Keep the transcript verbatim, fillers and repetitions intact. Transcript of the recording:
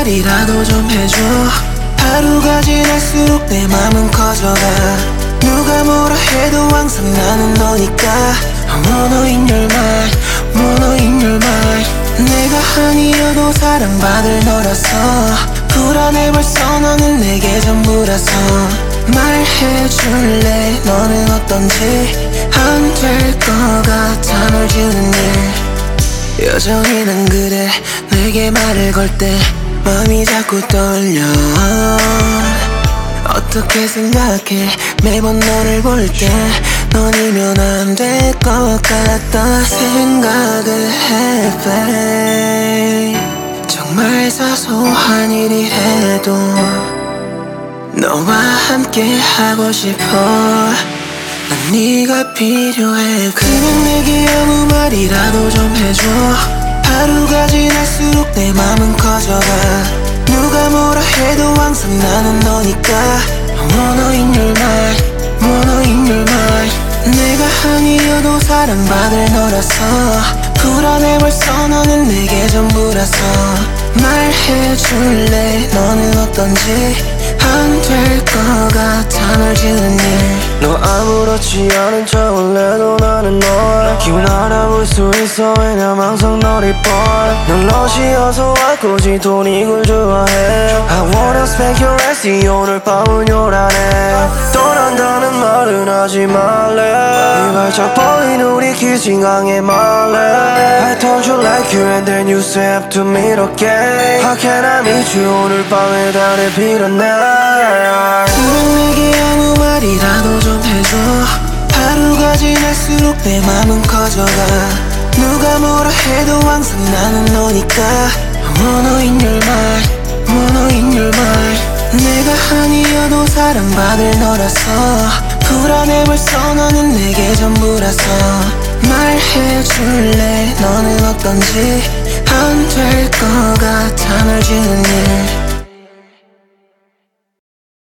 말이라도 좀 해줘. 하루가 지날수록 내 맘은 커져가. 누가 뭐라 해도 항상 나는 너니까. I wanna in your mind, wanna in your mind. 내가 아니어도 사랑받을 너라서 불안해 벌써 너는 내게 전부라서. 말해줄래 너는 어떤지. 안 될 것 같아 널 지우는 일. 여전히 난 그래. 내게 말을 걸 때 마음이 자꾸 떨려. 어떻게 생각해 매번 너를 볼 때 넌이면 안 될 것 같다 생각을 해 babe. 정말 사소한 일이라도 너와 함께 하고 싶어. 난 네가 필요해. 그냥 내게 아무 말이라도 좀 해줘. 하루가 지날수록 내 맘은 커져가. 누가 뭐라 해도 항상 나는 너니까. I wanna in your mind, wanna in your mind. 내가 아니어도 사랑받을 너라서 불안해 벌써 너는 내게 전부라서. 말해줄래 너는 어떤지. 안 될 것 같아 널 지우는 일. 너 아무렇지 않은 척을 해도 나는 널 기분 알아볼 수 있어. 왜냐면 항상 널 이뻐. 넌 러시어서 왔고지 돈 이걸 좋아해. I wanna spank your ass. 오늘 밤은 요란해. 떠난다는 말은 하지 말래. 이 발짝 벌린 우리 키싱강에 말래. I told you like you and then you said to me okay. How can I meet you 오늘 밤에 달에 빌었네. 그냥 내게 아무 말이라도 좀 해줘. 하루가 지날수록 내 맘은 커져가. 누가 뭐라 해도 항상 나는 너니까. I wanna in your mind, wanna in your mind. 내가 아니어도 사랑받을 너라서 불안해 벌써 너는 내게 전부라서. 말해줄래 너는 어떤지. 안 될 것 같아 널 지우는 일.